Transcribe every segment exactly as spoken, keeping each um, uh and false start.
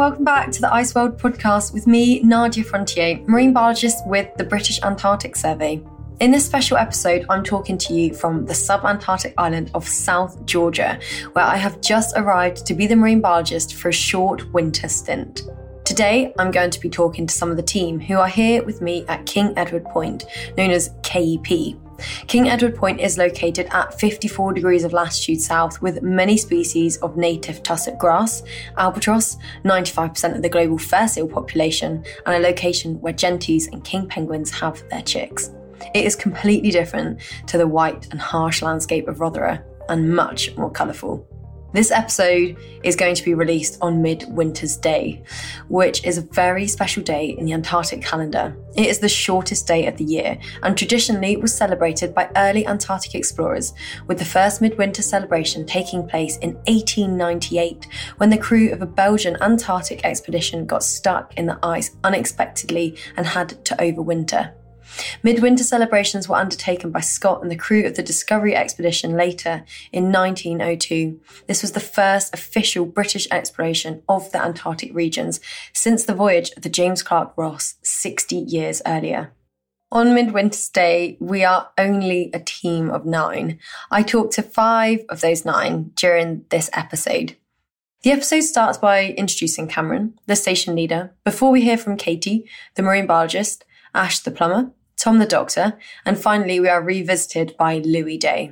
welcome back to the Ice World podcast with me, Nadia Frontier, marine biologist with the British Antarctic Survey. In this special episode, I'm talking to you from the sub-Antarctic island of South Georgia, where I have just arrived to be the marine biologist for a short winter stint. Today, I'm going to be talking to some of the team who are here with me at King Edward Point, known as K E P. King Edward Point is located at fifty-four degrees of latitude south with many species of native tussock grass, albatross, ninety-five percent of the global fur seal population, and a location where gentoos and king penguins have their chicks. It is completely different to the white and harsh landscape of Rothera and much more colourful. This episode is going to be released on Midwinter's Day, which is a very special day in the Antarctic calendar. It is the shortest day of the year and traditionally was celebrated by early Antarctic explorers, with the first midwinter celebration taking place in eighteen ninety-eight when the crew of a Belgian Antarctic expedition got stuck in the ice unexpectedly and had to overwinter. Midwinter celebrations were undertaken by Scott and the crew of the Discovery expedition later in nineteen oh two. This was the first official British exploration of the Antarctic regions since the voyage of the James Clark Ross sixty years earlier. On Midwinter's Day, we are only a team of nine. I talked to five of those nine during this episode. The episode starts by introducing Cameron, the station leader, before we hear from Katie, the marine biologist, Ash the plumber, Tom the doctor, and finally we are revisited by Louis Day.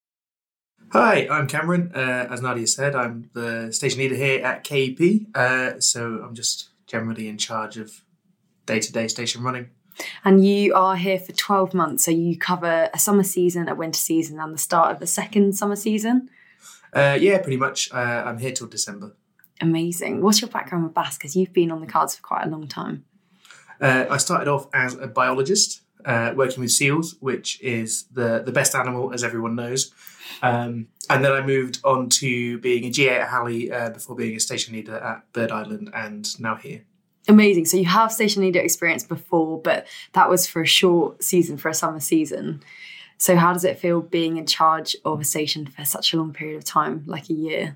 Hi, I'm Cameron. Uh, as Nadia said, I'm the station leader here at K E P, uh, so I'm just generally in charge of day-to-day station running. And you are here for twelve months, so you cover a summer season, a winter season, and the start of the second summer season? Uh, yeah, pretty much. Uh, I'm here till December. Amazing. What's your background with bass? Because you've been on the cards for quite a long time. Uh, I started off as a biologist, uh, working with seals, which is the, the best animal, as everyone knows. Um, and then I moved on to being a G A at Halley uh, before being a station leader at Bird Island and now here. Amazing. So you have station leader experience before, but that was for a short season, for a summer season. So how does it feel being in charge of a station for such a long period of time, like a year?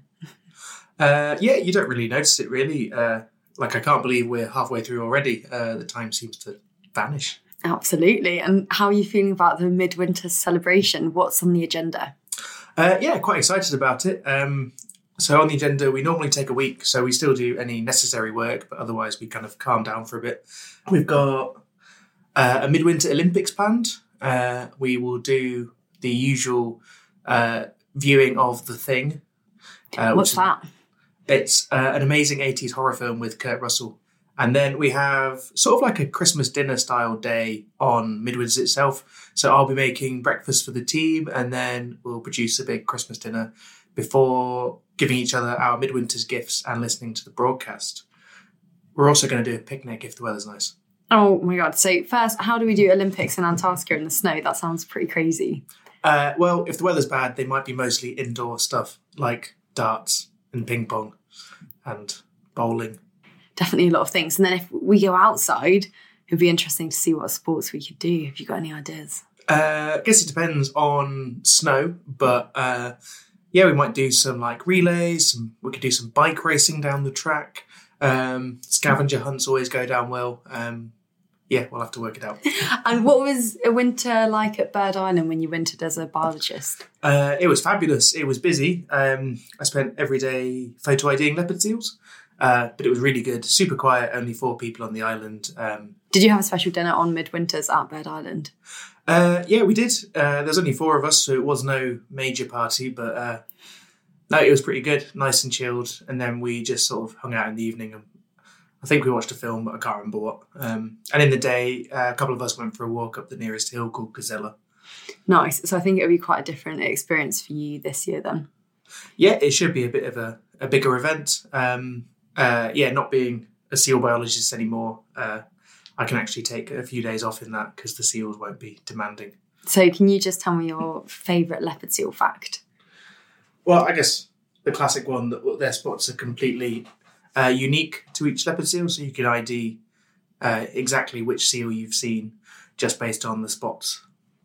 Uh, yeah, you don't really notice it, really. Uh, like, I can't believe we're halfway through already. Uh, the time seems to vanish. Absolutely. And how are you feeling about the midwinter celebration? What's on the agenda? Uh, yeah, quite excited about it. Um, so on the agenda, we normally take a week, so we still do any necessary work, but otherwise we kind of calm down for a bit. We've got uh, a Midwinter Olympics planned. Uh, we will do the usual uh, viewing of The Thing. Uh, What's that? It's uh, an amazing eighties horror film with Kurt Russell. And then we have sort of like a Christmas dinner style day on Midwinter itself. So I'll be making breakfast for the team and then we'll produce a big Christmas dinner before giving each other our Midwinter's gifts and listening to the broadcast. We're also going to do a picnic if the weather's nice. Oh my God. So first, how do we do Olympics in Antarctica in the snow? That sounds pretty crazy. Uh, well, if the weather's bad, they might be mostly indoor stuff like darts and ping pong and bowling. Definitely a lot of things. And then if we go outside, it'd be interesting to see what sports we could do. Have you got any ideas? Uh, I guess it depends on snow, but uh, yeah, we might do some like relays. Some, we could do some bike racing down the track. Um, scavenger hunts always go down well. Um, yeah, we'll have to work it out. And what was a winter like at Bird Island when you wintered as a biologist? Uh, it was fabulous. It was busy. Um, I spent every day photo IDing leopard seals. Uh, but it was really good. Super quiet, only four people on the island. Um, did you have a special dinner on Midwinters at Bird Island? Uh, yeah, we did. Uh, there's only four of us, so it was no major party, but uh, no, it was pretty good, nice and chilled. And then we just sort of hung out in the evening. And I think we watched a film, but I can't remember what. Um, and in the day, uh, a couple of us went for a walk up the nearest hill called Gazella. Nice. So I think it would be quite a different experience for you this year then. Yeah, it should be a bit of a, a bigger event. Um, Uh, yeah, not being a seal biologist anymore, uh, I can actually take a few days off in that because the seals won't be demanding. So can you just tell me your favourite leopard seal fact? Well, I guess the classic one, that their spots are completely uh, unique to each leopard seal, so you can I D uh, exactly which seal you've seen just based on the spots.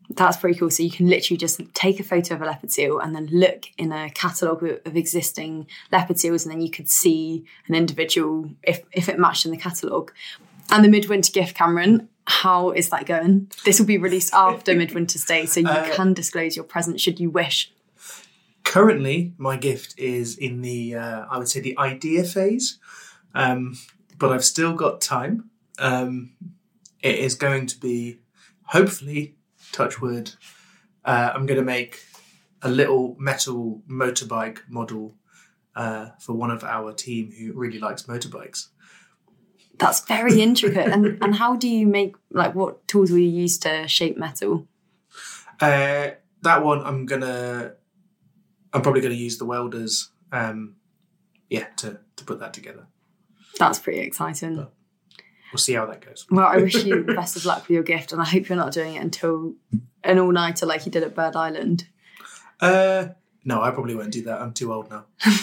That's pretty cool. So you can literally just take a photo of a leopard seal and then look in a catalogue of, of existing leopard seals, and then you could see an individual if, if it matched in the catalogue. And the Midwinter gift, Cameron, how is that going? This will be released after Midwinter's Day, so you uh, can disclose your present should you wish. Currently, my gift is in the, uh, I would say, the idea phase, um, but I've still got time. Um, it is going to be, hopefully, touch wood, uh, I'm going to make a little metal motorbike model uh, for one of our team who really likes motorbikes. That's very intricate. and and how do you make, like, what tools will you use to shape metal? Uh, that one I'm going to, I'm probably going to use the welders, um, yeah, to, to put that together. That's pretty exciting. But we'll see how that goes. Well, I wish you the best of luck with your gift, and I hope you're not doing it until an all-nighter like you did at Bird Island. Uh, no, I probably won't do that. I'm too old now.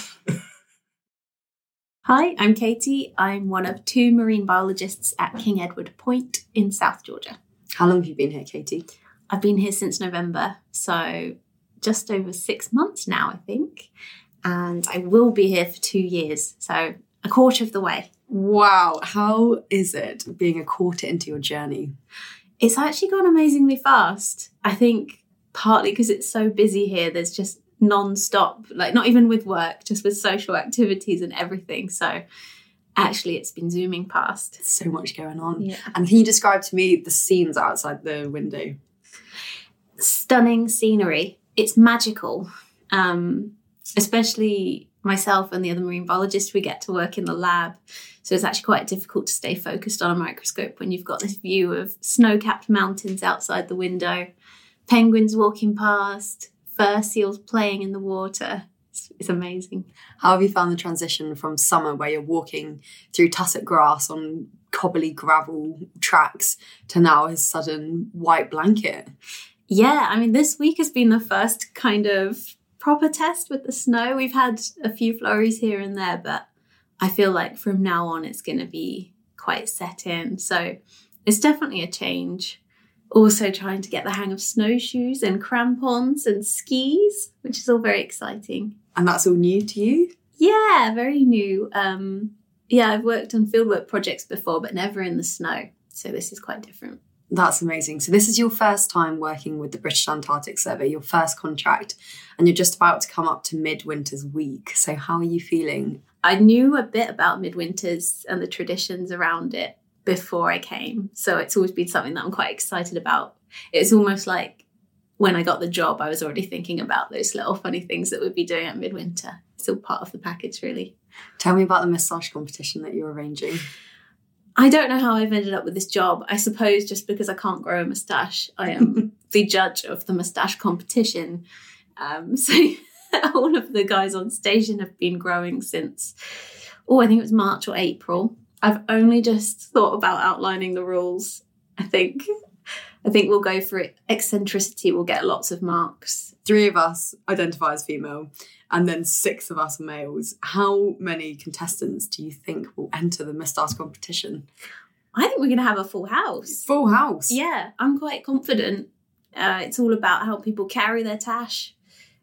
Hi, I'm Katie. I'm one of two marine biologists at King Edward Point in South Georgia. How long have you been here, Katie? I've been here since November, so just over six months now, I think. And I will be here for two years, so a quarter of the way. Wow, how is it being a quarter into your journey? It's actually gone amazingly fast. I think partly because it's so busy here, there's just non-stop, like not even with work, just with social activities and everything. So actually it's been zooming past. So much going on. Yeah. And can you describe to me the scenes outside the window? Stunning scenery. It's magical. Um, especially myself and the other marine biologists, we get to work in the lab. So it's actually quite difficult to stay focused on a microscope when you've got this view of snow-capped mountains outside the window, penguins walking past, fur seals playing in the water. It's, it's amazing. How have you found the transition from summer where you're walking through tussock grass on cobbly gravel tracks to now a sudden white blanket? Yeah, I mean, this week has been the first kind of proper test with the snow. We've had a few flurries here and there, but I feel like from now on it's going to be quite set in. So it's definitely a change. Also trying to get the hang of snowshoes and crampons and skis, which is all very exciting. And that's all new to you? Yeah, very new. Um, yeah, I've worked on fieldwork projects before, but never in the snow. So this is quite different. That's amazing. So this is your first time working with the British Antarctic Survey, your first contract, and you're just about to come up to Midwinter's week. So how are you feeling? I knew a bit about Midwinter's and the traditions around it before I came. So it's always been something that I'm quite excited about. It's almost like when I got the job, I was already thinking about those little funny things that we'd be doing at Midwinter. It's all part of the package, really. Tell me about the moustache competition that you're arranging. I don't know how I've ended up with this job. I suppose just because I can't grow a moustache, I am the judge of the moustache competition. Um, so all of the guys on station have been growing since, oh, I think it was March or April. I've only just thought about outlining the rules. I think I think we'll go for it. Eccentricity will get lots of marks. Three of us identify as female, and then six of us are males. How many contestants do you think will enter the moustache competition? I think we're going to have a full house. Full house? Yeah, I'm quite confident. Uh, it's all about how people carry their tash,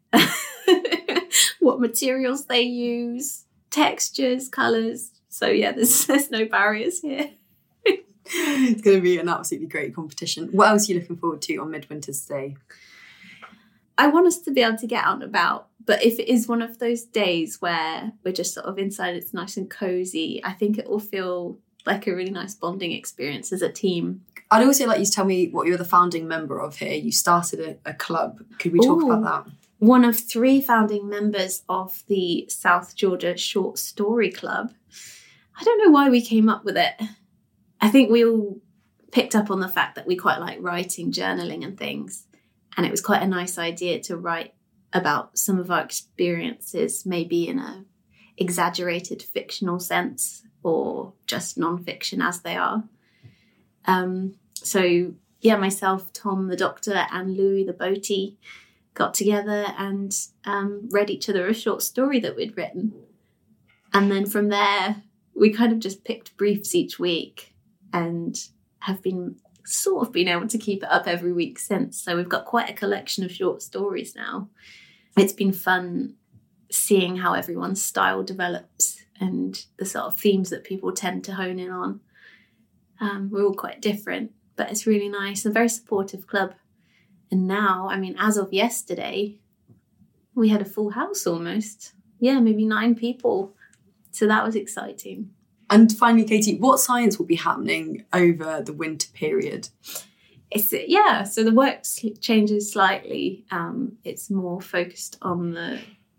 what materials they use, textures, colours. So yeah, there's, there's no barriers here. It's going to be an absolutely great competition. What else are you looking forward to on Midwinter's Day? I want us to be able to get out and about, but if it is one of those days where we're just sort of inside, it's nice and cozy, I think it will feel like a really nice bonding experience as a team. I'd also like you to tell me what you're the founding member of here. You started a, a club. Could we talk Ooh, about that? One of three founding members of the South Georgia Short Story Club. I don't know why we came up with it. I think we all picked up on the fact that we quite like writing, journaling and things. And it was quite a nice idea to write about some of our experiences, maybe in a exaggerated fictional sense or just non-fiction as they are. Um, so, yeah, myself, Tom the doctor and Louis the boatie got together and um, read each other a short story that we'd written. And then from there, we kind of just picked briefs each week and have been sort of been able to keep it up every week since. So we've got quite a collection of short stories now. It's been fun seeing how everyone's style develops and the sort of themes that people tend to hone in on. Um, we're all quite different, but it's really nice. A very supportive club. And now, I mean, as of yesterday, we had a full house almost. Yeah, maybe nine people. So that was exciting. And finally, Katie, what science will be happening over the winter period? It's, yeah, so the work changes slightly. Um, it's more focused on the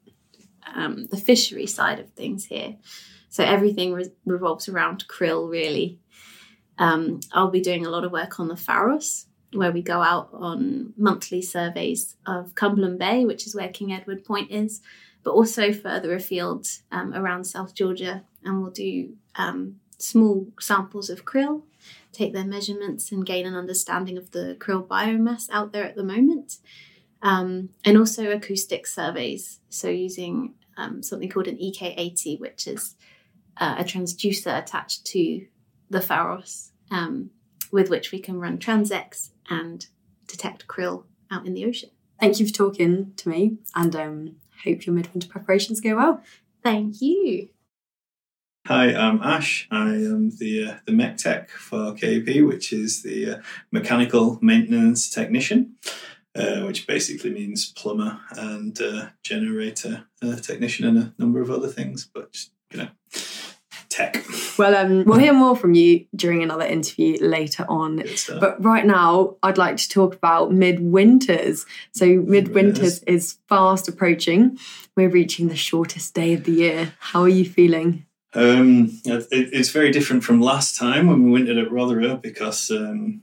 um, the fishery side of things here. So everything re- revolves around krill, really. Um, I'll be doing a lot of work on the Pharos, where we go out on monthly surveys of Cumberland Bay, which is where King Edward Point is, but also further afield um, around South Georgia. And we'll do um, small samples of krill, take their measurements and gain an understanding of the krill biomass out there at the moment. Um, and also acoustic surveys, so using um, something called an E K eighty, which is uh, a transducer attached to the Pharos, um, with which we can run transects and detect krill out in the ocean. Thank you for talking to me, and um, hope your midwinter preparations go well. Thank you. Hi, I'm Ash. I am the uh, the mech tech for K P, which is the uh, mechanical maintenance technician, uh, which basically means plumber and uh, generator uh, technician and a number of other things, but just, you know, tech. Well, um, we'll hear more from you during another interview later on. But right now, I'd like to talk about midwinters. So midwinters yes. is fast approaching. We're reaching the shortest day of the year. How are you feeling? Um, it, it's very different from last time when we wintered at Rotherham because um,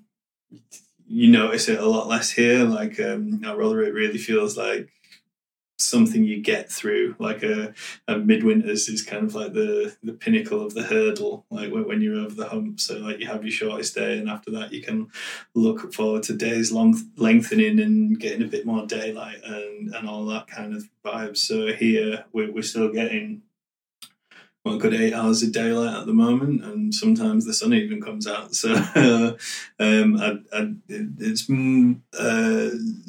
you notice it a lot less here. Like um, at Rotherham, it really feels like something you get through. Like a, a midwinters is kind of like the, the pinnacle of the hurdle, like when, when you're over the hump. So like you have your shortest day, and after that you can look forward to days long lengthening and getting a bit more daylight and, and all that kind of vibe. So here we're, we're still getting well, a good eight hours of daylight at the moment, and sometimes the sun even comes out. So um, I, I, it's uh,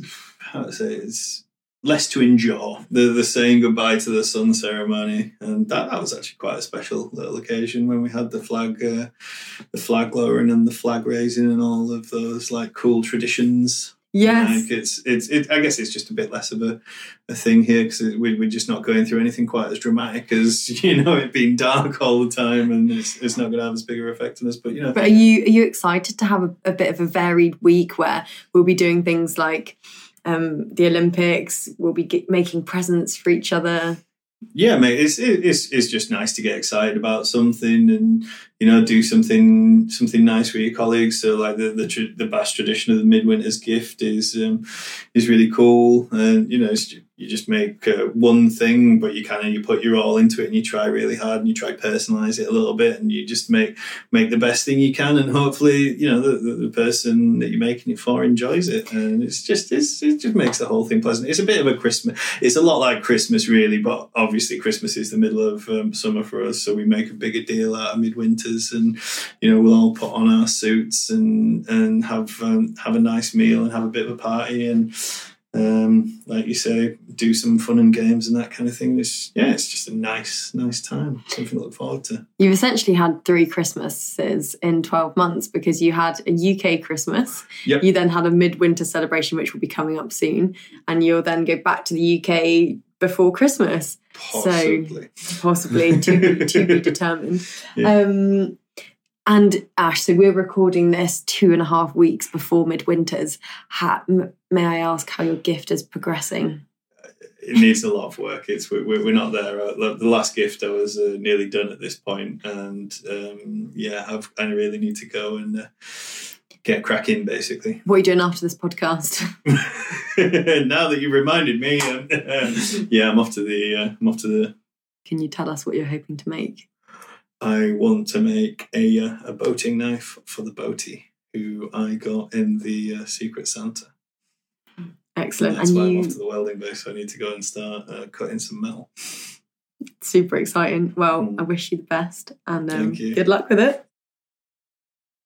how to say it's less to endure. The the saying goodbye to the sun ceremony, and that, that was actually quite a special little occasion when we had the flag, uh, the flag lowering and the flag raising and all of those like cool traditions. Yes, like it's it's it, I guess it's just a bit less of a, a thing here because we, we're just not going through anything quite as dramatic as you know it being dark all the time, and it's, it's not going to have as big a effect on us. But you know, but are you are you excited to have a, a bit of a varied week where we'll be doing things like um, the Olympics? We'll be get, making presents for each other. Yeah, mate, it's it's it's just nice to get excited about something and you know do something something nice with your colleagues. So like the the the Basque tradition of the midwinter's gift is um, is really cool, and you know it's, you just make uh, one thing, but you kind of you put your all into it and you try really hard and you try personalize it a little bit and you just make make the best thing you can, and hopefully you know the, the, the person that you're making it for enjoys it, and it's just it's, it just makes the whole thing pleasant. It's a bit of a Christmas. It's a lot like Christmas really, but obviously Christmas is the middle of um, summer for us, so we make a bigger deal out of midwinters, and you know we'll all put on our suits and and have um, have a nice meal and have a bit of a party and. Um, like you say, do some fun and games and that kind of thing. It's, yeah, it's just a nice, nice time. Something to look forward to. You've essentially had three Christmases in twelve months because you had a U K Christmas. Yep. You then had a midwinter celebration, which will be coming up soon, and you'll then go back to the U K before Christmas. Possibly, so, possibly to be, to be determined. Yeah. Um, And Ash, so we're recording this two and a half weeks before midwinters. How, m- may I ask how your gift is progressing? It needs a lot of work. It's we're, we're not there. The last gift I was uh, nearly done at this point, and um, yeah, I've, I really need to go and uh, get cracking. Basically, what are you doing after this podcast? Now that you reminded me, um, yeah, I'm off to the. Uh, I'm off to the. Can you tell us what you're hoping to make? I want to make a uh, a boating knife for the boatie who I got in the uh, Secret Santa. Excellent. And that's and why you... I'm off to the welding base, so I need to go and start uh, cutting some metal. Super exciting. Well, mm. I wish you the best, and um, Thank you. Good luck with it.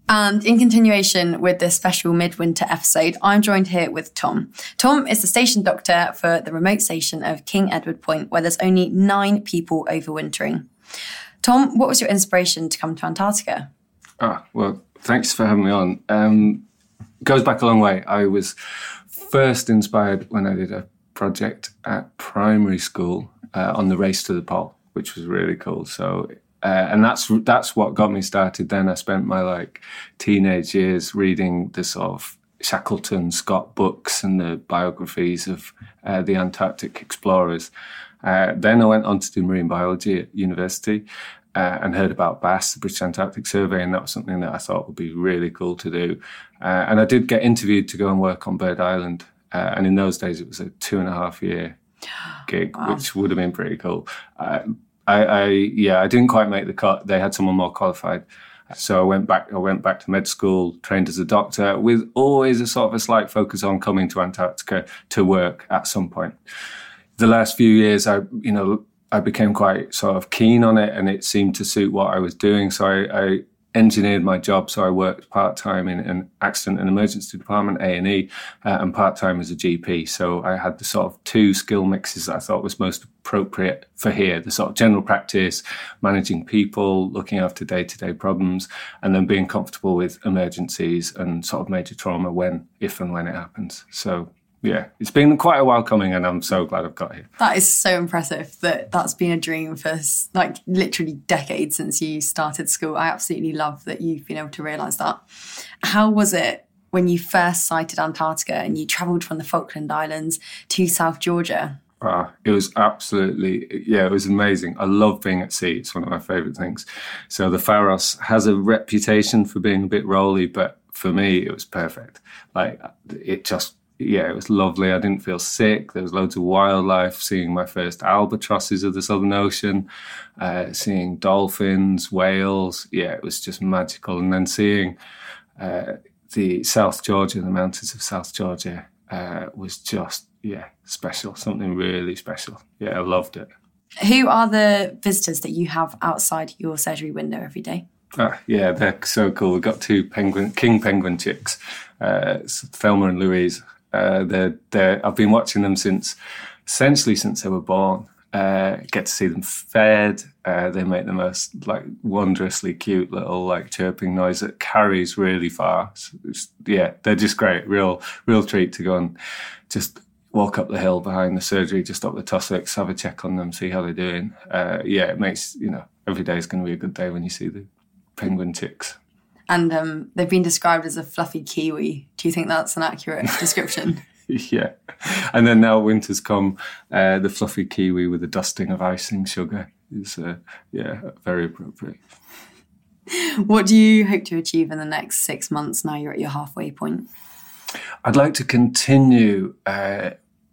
And in continuation with this special midwinter episode, I'm joined here with Tom. Tom is the station doctor for the remote station of King Edward Point, where there's only nine people overwintering. Tom, what was your inspiration to come to Antarctica? Ah, well, thanks for having me on. Um, goes back a long way. I was first inspired when I did a project at primary school uh, on the race to the pole, which was really cool. So, uh, and that's that's what got me started. Then I spent my like teenage years reading the sort of Shackleton Scott books and the biographies of uh, the Antarctic explorers. Uh, then I went on to do marine biology at university uh, and heard about B A S, the British Antarctic Survey, and that was something that I thought would be really cool to do. Uh, and I did get interviewed to go and work on Bird Island. Uh, and in those days, it was a two and a half year gig, wow. which would have been pretty cool. Uh, I, I, yeah, I didn't quite make the cut. They had someone more qualified. So I went back, I went back to med school, trained as a doctor, with always a sort of a slight focus on coming to Antarctica to work at some point. The last few years, I, you know, I became quite sort of keen on it, and it seemed to suit what I was doing. So I, I engineered my job. So I worked part-time in an accident and emergency department, A and E, uh, and part-time as a G P. So I had the sort of two skill mixes that I thought was most appropriate for here, the sort of general practice, managing people, looking after day-to-day problems, and then being comfortable with emergencies and sort of major trauma when, if and when it happens. So yeah, it's been quite a while coming, and I'm so glad I've got here. That is so impressive that that's been a dream for like literally decades since you started school. I absolutely love that you've been able to realise that. How was it when you first sighted Antarctica and you travelled from the Falkland Islands to South Georgia? Ah, it was absolutely, yeah, it was amazing. I love being at sea. It's one of my favourite things. So the Faros has a reputation for being a bit rolly, but for me, it was perfect. Like, it just... Yeah, it was lovely. I didn't feel sick. There was loads of wildlife, seeing my first albatrosses of the Southern Ocean, uh, seeing dolphins, whales. Yeah, it was just magical. And then seeing uh, the South Georgia, the mountains of South Georgia, uh, was just, yeah, special. Something really special. Yeah, I loved it. Who are the visitors that you have outside your surgery window every day? Ah, yeah, they're so cool. We've got two penguin, king penguin chicks, uh, Thelma and Louise. Uh, they're, they're, I've been watching them since, essentially since they were born. Uh, get to see them fed. Uh, they make the most like wondrously cute little like chirping noise that carries really far. So it's, yeah, they're just great. Real, real treat to go and just walk up the hill behind the surgery, just up the tussocks, have a check on them, see how they're doing. Uh, yeah, it makes, you know, every day is going to be a good day when you see the penguin chicks. And um, they've been described as a fluffy kiwi. Do you think that's an accurate description? Yeah. And then now winter's come, uh, the fluffy kiwi with a dusting of icing sugar is, uh, yeah, very appropriate. What do you hope to achieve in the next six months now you're at your halfway point? I'd like to continue uh,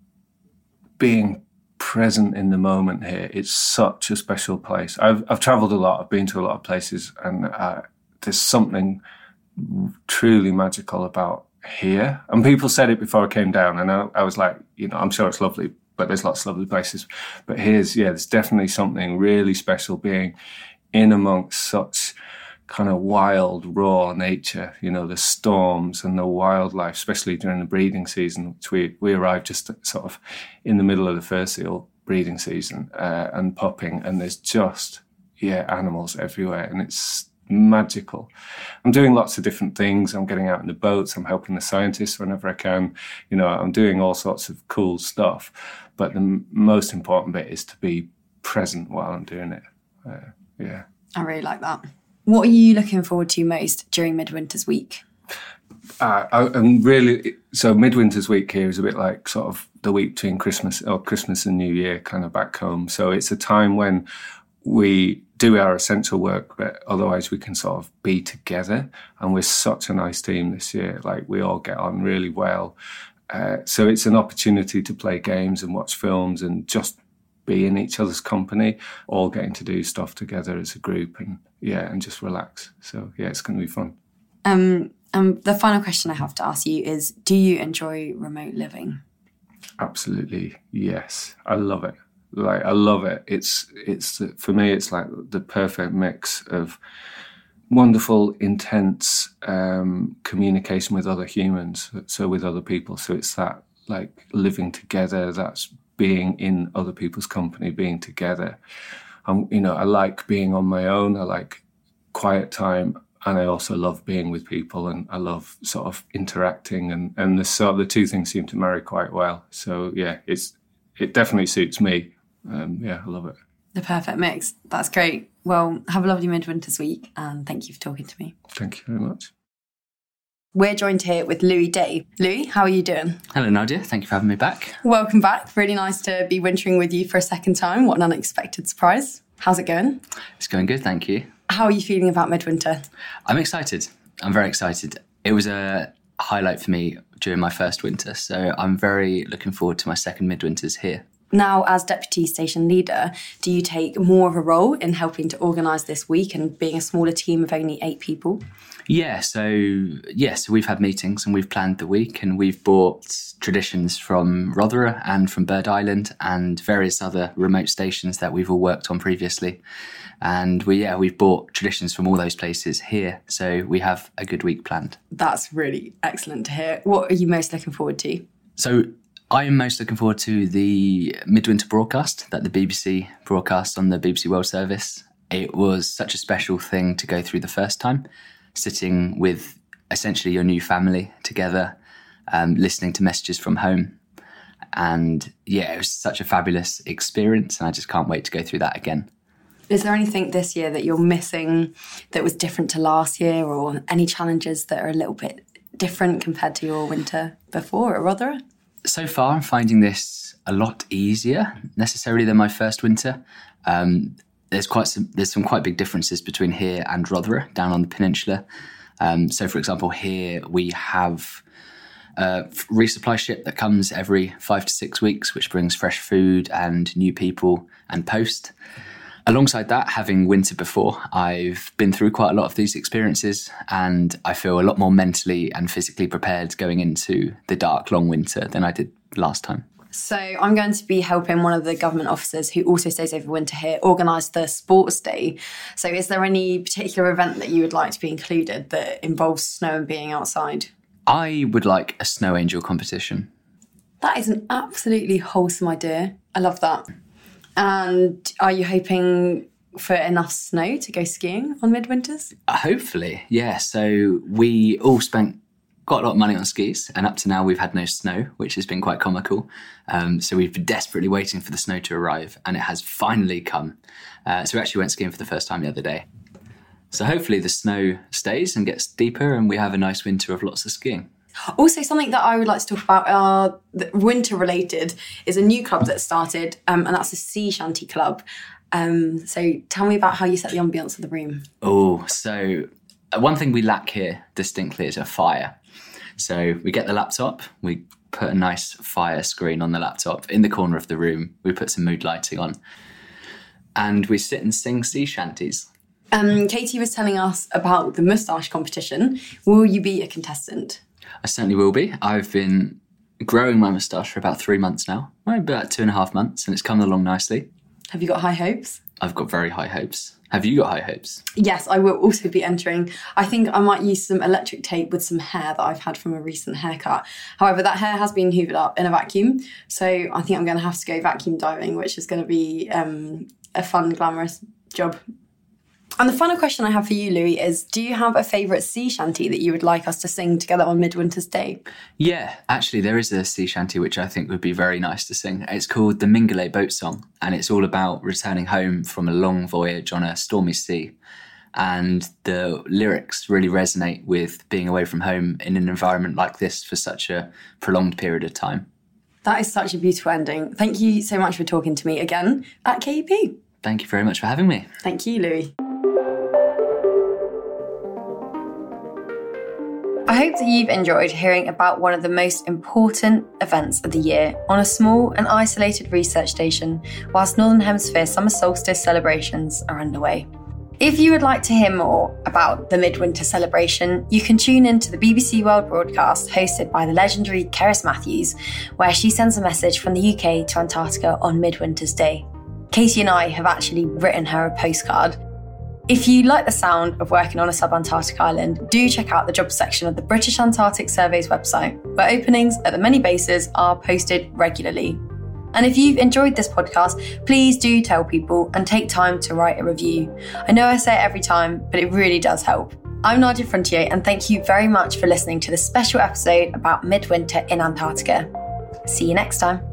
being present in the moment here. It's such a special place. I've, I've travelled a lot. I've been to a lot of places, and uh, there's something truly magical about here. And people said it before I came down, and I, I was like, you know, I'm sure it's lovely, but there's lots of lovely places. But here's, yeah, there's definitely something really special being in amongst such kind of wild, raw nature, you know, the storms and the wildlife, especially during the breeding season, which we, we arrived just sort of in the middle of the fur seal breeding season uh, and pupping, and there's just, yeah, animals everywhere, and it's magical. I'm doing lots of different things. I'm getting out in the boats. I'm helping the scientists whenever I can. You know, I'm doing all sorts of cool stuff. But the m- most important bit is to be present while I'm doing it. Uh, yeah. I really like that. What are you looking forward to most during Midwinter's Week? Uh, I, I'm really, so Midwinter's Week here is a bit like sort of the week between Christmas or Christmas and New Year kind of back home. So it's a time when we do our essential work, but otherwise we can sort of be together. And we're such a nice team this year. Like, we all get on really well. Uh, so it's an opportunity to play games and watch films and just be in each other's company, all getting to do stuff together as a group, and yeah, and just relax. So yeah, it's going to be fun. Um, um, the final question I have to ask you is, do you enjoy remote living? Absolutely, yes. I love it. Like, I love it. It's, it's, for me, it's like the perfect mix of wonderful, intense um, communication with other humans, so with other people. So it's that like living together, that's being in other people's company, being together. Um, you know, I like being on my own. I like quiet time, and I also love being with people, and I love sort of interacting, and and the sort of the two things seem to marry quite well. So yeah, it's it definitely suits me. Um, yeah, I love it. The perfect mix. That's great. Well, have a lovely midwinter's week, and thank you for talking to me. Thank you very much. We're joined here with Louis Day. Louis, how are you doing? Hello, Nadia. Thank you for having me back. Welcome back. Really nice to be wintering with you for a second time. What an unexpected surprise. How's it going? It's going good, thank you. How are you feeling about midwinter? I'm excited. I'm very excited. It was a highlight for me during my first winter, so I'm very looking forward to my second midwinters here. Now, as deputy station leader, do you take more of a role in helping to organise this week and being a smaller team of only eight people? Yeah, so yes, we've had meetings and we've planned the week, and we've brought traditions from Rotherham and from Bird Island and various other remote stations that we've all worked on previously. And we, yeah, we've brought traditions from all those places here, so we have a good week planned. That's really excellent to hear. What are you most looking forward to? So I am most looking forward to the midwinter broadcast that the B B C broadcast on the B B C World Service. It was such a special thing to go through the first time, sitting with essentially your new family together, um, listening to messages from home. And yeah, it was such a fabulous experience, and I just can't wait to go through that again. Is there anything this year that you're missing that was different to last year, or any challenges that are a little bit different compared to your winter before at Rotherham? So far, I'm finding this a lot easier necessarily than my first winter. Um, there's quite some there's some quite big differences between here and Rotherham down on the peninsula. Um, so, for example, here we have a resupply ship that comes every five to six weeks, which brings fresh food and new people and post. Alongside that, having winter before, I've been through quite a lot of these experiences, and I feel a lot more mentally and physically prepared going into the dark, long winter than I did last time. So I'm going to be helping one of the government officers who also stays over winter here organise the sports day. So is there any particular event that you would like to be included that involves snow and being outside? I would like a snow angel competition. That is an absolutely wholesome idea. I love that. And are you hoping for enough snow to go skiing on midwinters? Uh, hopefully, yeah. So we all spent quite a lot of money on skis, and up to now we've had no snow, which has been quite comical. Um, so we've been desperately waiting for the snow to arrive, and it has finally come. Uh, so we actually went skiing for the first time the other day. So hopefully the snow stays and gets deeper, and we have a nice winter of lots of skiing. Also, something that I would like to talk about, uh, winter related, is a new club that started, um, and that's a sea shanty club. Um, so tell me about how you set the ambience of the room. Oh, so one thing we lack here distinctly is a fire. So we get the laptop, we put a nice fire screen on the laptop in the corner of the room, we put some mood lighting on, and we sit and sing sea shanties. Um, Katie was telling us about the moustache competition. Will you be a contestant? I certainly will be. I've been growing my moustache for about three months now, about two and a half months, and it's come along nicely. Have you got high hopes? I've got very high hopes. Have you got high hopes? Yes, I will also be entering. I think I might use some electric tape with some hair that I've had from a recent haircut. However, that hair has been hoovered up in a vacuum, so I think I'm going to have to go vacuum diving, which is going to be um, a fun, glamorous job. And the final question I have for you, Louis, is do you have a favourite sea shanty that you would like us to sing together on Midwinter's Day? Yeah, actually there is a sea shanty which I think would be very nice to sing. It's called the Mingulay Boat Song, and it's all about returning home from a long voyage on a stormy sea. And the lyrics really resonate with being away from home in an environment like this for such a prolonged period of time. That is such a beautiful ending. Thank you so much for talking to me again at K E P. Thank you very much for having me. Thank you, Louis. I hope that you've enjoyed hearing about one of the most important events of the year on a small and isolated research station whilst Northern Hemisphere summer solstice celebrations are underway. If you would like to hear more about the Midwinter celebration, you can tune in to the B B C World broadcast hosted by the legendary Cerys Matthews, where she sends a message from the U K to Antarctica on Midwinter's Day. Katie and I have actually written her a postcard. If you like the sound of working on a sub-Antarctic island, do check out the jobs section of the British Antarctic Survey's website, where openings at the many bases are posted regularly. And if you've enjoyed this podcast, please do tell people and take time to write a review. I know I say it every time, but it really does help. I'm Nadia Frontier, and thank you very much for listening to this special episode about midwinter in Antarctica. See you next time.